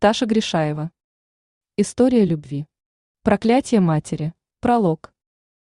Таша Гришаева. История любви. Проклятие матери. Пролог.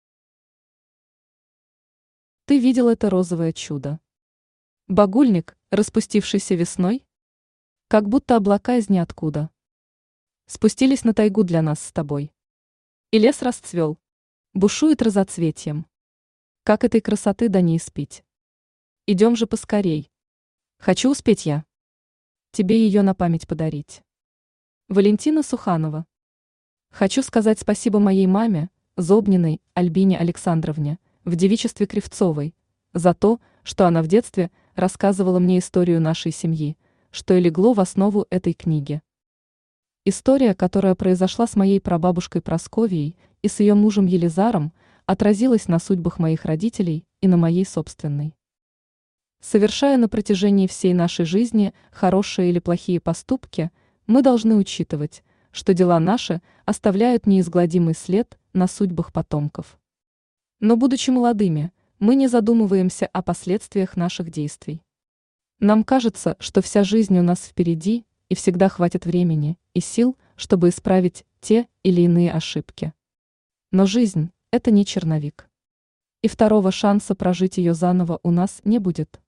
Ты видел это розовое чудо? Багульник, распустившийся весной? Как будто облака из ниоткуда спустились на тайгу для нас с тобой. И лес расцвел, бушует разоцветием. Как этой красоты да не испить? Идем же поскорей. Хочу успеть я тебе ее на память подарить. Валентина Суханова. Хочу сказать спасибо моей маме, Зобниной Альбине Александровне, в девичестве Кривцовой, за то, что она в детстве рассказывала мне историю нашей семьи, что и легло в основу этой книги. История, которая произошла с моей прабабушкой Прасковьей и с ее мужем Елизаром, отразилась на судьбах моих родителей и на моей собственной. Совершая на протяжении всей нашей жизни хорошие или плохие поступки, мы должны учитывать, что дела наши оставляют неизгладимый след на судьбах потомков. Но будучи молодыми, мы не задумываемся о последствиях наших действий. Нам кажется, что вся жизнь у нас впереди, и всегда хватит времени и сил, чтобы исправить те или иные ошибки. Но жизнь – это не черновик. И второго шанса прожить ее заново у нас не будет.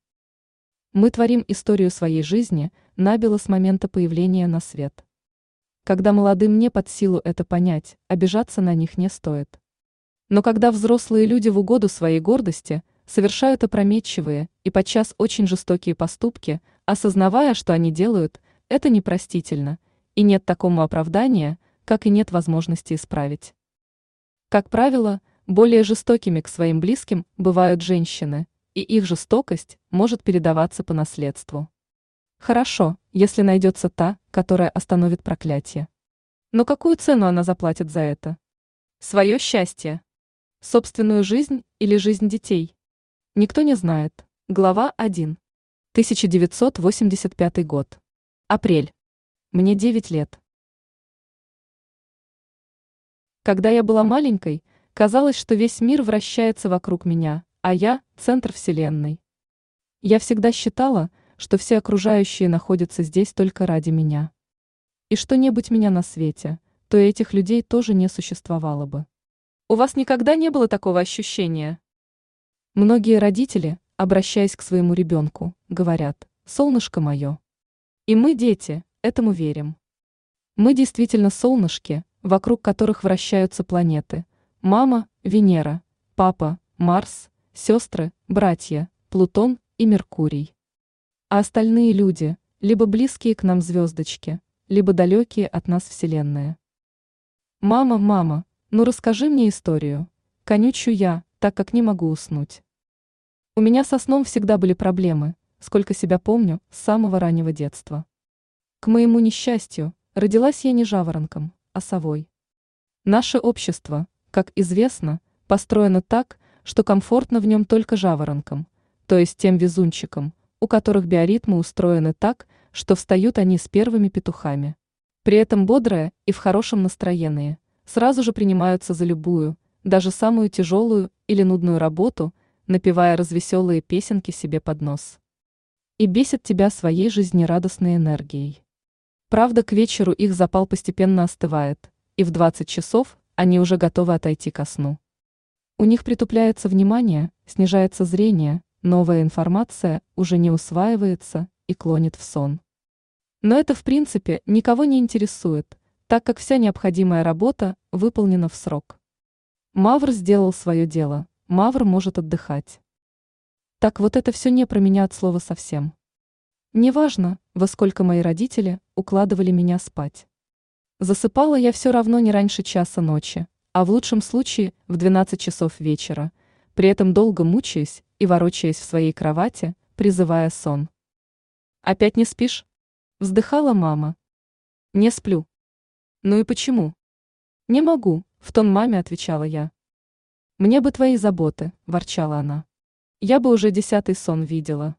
Мы творим историю своей жизни набело с момента появления на свет. Когда молодым не под силу это понять, обижаться на них не стоит. Но когда взрослые люди в угоду своей гордости совершают опрометчивые и подчас очень жестокие поступки, осознавая, что они делают, это непростительно, и нет такому оправдания, как и нет возможности исправить. Как правило, более жестокими к своим близким бывают женщины, и их жестокость может передаваться по наследству. Хорошо, если найдется та, которая остановит проклятие. Но какую цену она заплатит за это? Свое счастье? Собственную жизнь или жизнь детей? Никто не знает. Глава 1. 1985 год. Апрель. Мне 9 лет. Когда я была маленькой, казалось, что весь мир вращается вокруг меня, а я – центр вселенной. Я всегда считала, что все окружающие находятся здесь только ради меня. И что не будь меня на свете, то и этих людей тоже не существовало бы. У вас никогда не было такого ощущения? Многие родители, обращаясь к своему ребенку, говорят: «Солнышко мое». И мы, дети, этому верим. Мы действительно солнышки, вокруг которых вращаются планеты. Мама – Венера, папа – Марс, сестры, братья, Плутон и Меркурий. А остальные люди – либо близкие к нам звездочки, либо далекие от нас вселенная. «Мама, мама, ну расскажи мне историю», – конючу я, так как не могу уснуть. У меня со сном всегда были проблемы, сколько себя помню, с самого раннего детства. К моему несчастью, родилась я не жаворонком, а совой. Наше общество, как известно, построено так, что комфортно в нем только жаворонкам, то есть тем везунчикам, у которых биоритмы устроены так, что встают они с первыми петухами. При этом бодрые и в хорошем настроении, сразу же принимаются за любую, даже самую тяжелую или нудную работу, напевая развеселые песенки себе под нос. И бесит тебя своей жизнерадостной энергией. Правда, к вечеру их запал постепенно остывает, и в 20 часов они уже готовы отойти ко сну. У них притупляется внимание, снижается зрение, новая информация уже не усваивается и клонит в сон. Но это в принципе никого не интересует, так как вся необходимая работа выполнена в срок. Мавр сделал свое дело, Мавр может отдыхать. Так вот это все не про меня от слова совсем. Неважно, во сколько мои родители укладывали меня спать. Засыпала я все равно не раньше часа ночи, а в лучшем случае в 12 часов вечера, при этом долго мучаясь и ворочаясь в своей кровати, призывая сон. «Опять не спишь?» – вздыхала мама. «Не сплю». «Ну и почему?» «Не могу», – в тон маме отвечала я. «Мне бы твои заботы», – ворчала она. «Я бы уже 10-й сон видела».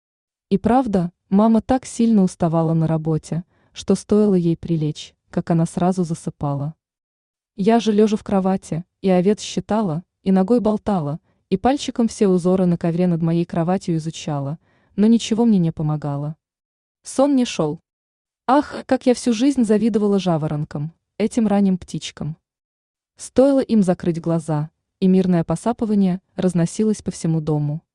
И правда, мама так сильно уставала на работе, что стоило ей прилечь, как она сразу засыпала. Я же, лежа в кровати, и овец считала, и ногой болтала, и пальчиком все узоры на ковре над моей кроватью изучала, но ничего мне не помогало. Сон не шел. Ах, как я всю жизнь завидовала жаворонкам, этим ранним птичкам. Стоило им закрыть глаза, и мирное посапывание разносилось по всему дому.